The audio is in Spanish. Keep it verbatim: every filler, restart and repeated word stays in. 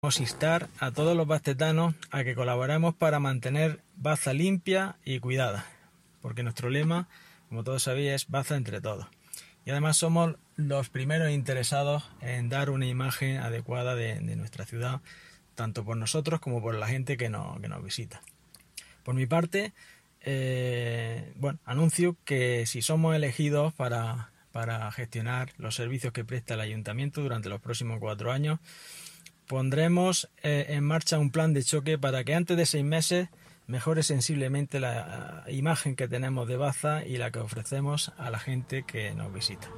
Queremos instar a todos los bacetanos a que colaboremos para mantener Baza limpia y cuidada, porque nuestro lema, como todos sabéis, es Baza entre todos. Y además somos los primeros interesados en dar una imagen adecuada de, de nuestra ciudad, tanto por nosotros como por la gente que nos, que nos visita. Por mi parte, eh, bueno, anuncio que si somos elegidos para, para gestionar los servicios que presta el Ayuntamiento durante los próximos cuatro años, pondremos eh, en marcha un plan de choque para que antes de seis meses mejore sensiblemente la imagen que tenemos de Baza y la que ofrecemos a la gente que nos visita.